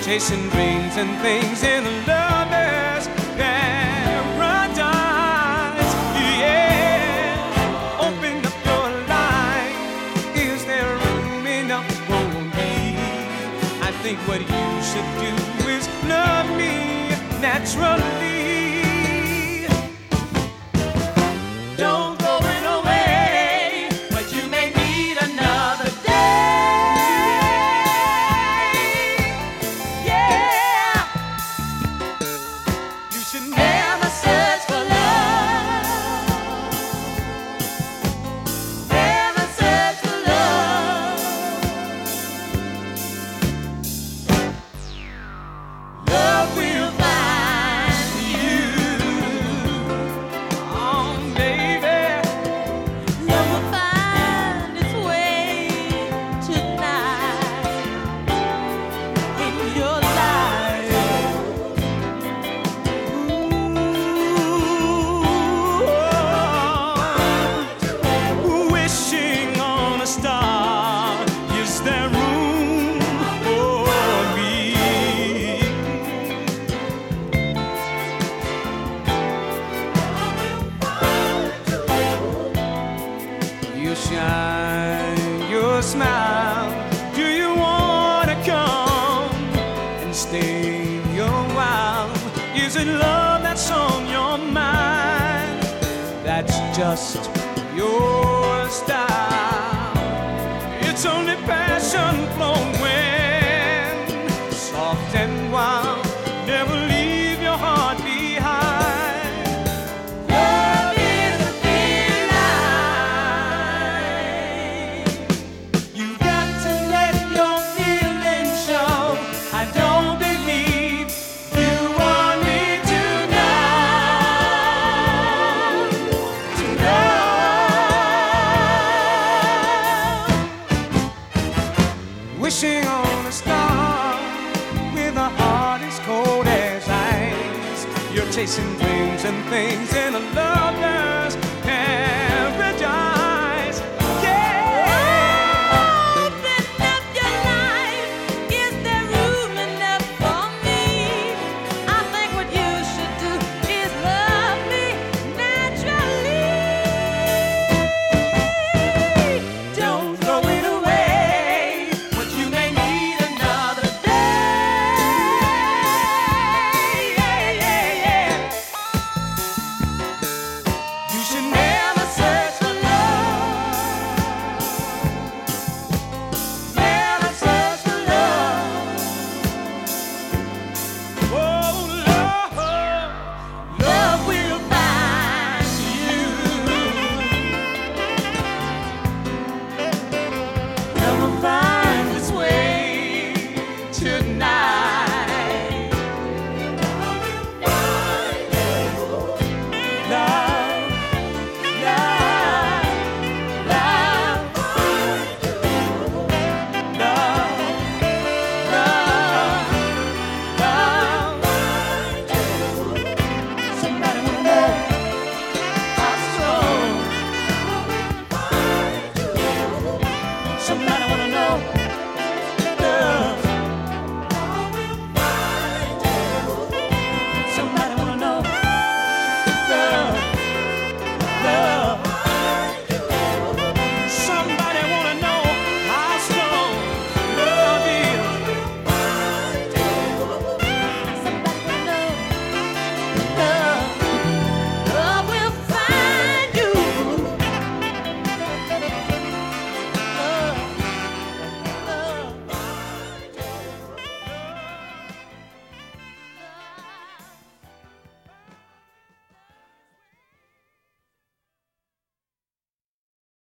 chasing dreams and things in a lover's paradise. Yeah, open up your life. Is there room enough for me? I think what you should do is love me naturally. Don't throw it away, but you may need another day. Yeah, you should never search for love. Never search for love. Love will find you. Oh, baby. Love will find its way tonight in your life. Ooh, wishing on a star. Is there room for me? You shine your smile. Do you wanna come and stay a while? Is it love that's on your mind? That's just your style. It's only passion flowing, soft and wild. Never leave your heart behind. Love is a feeling. You got to let your feelings show. I don't believe you want me to know. Wishing on a star with a heart as cold as ice. You're chasing dreams and things in a love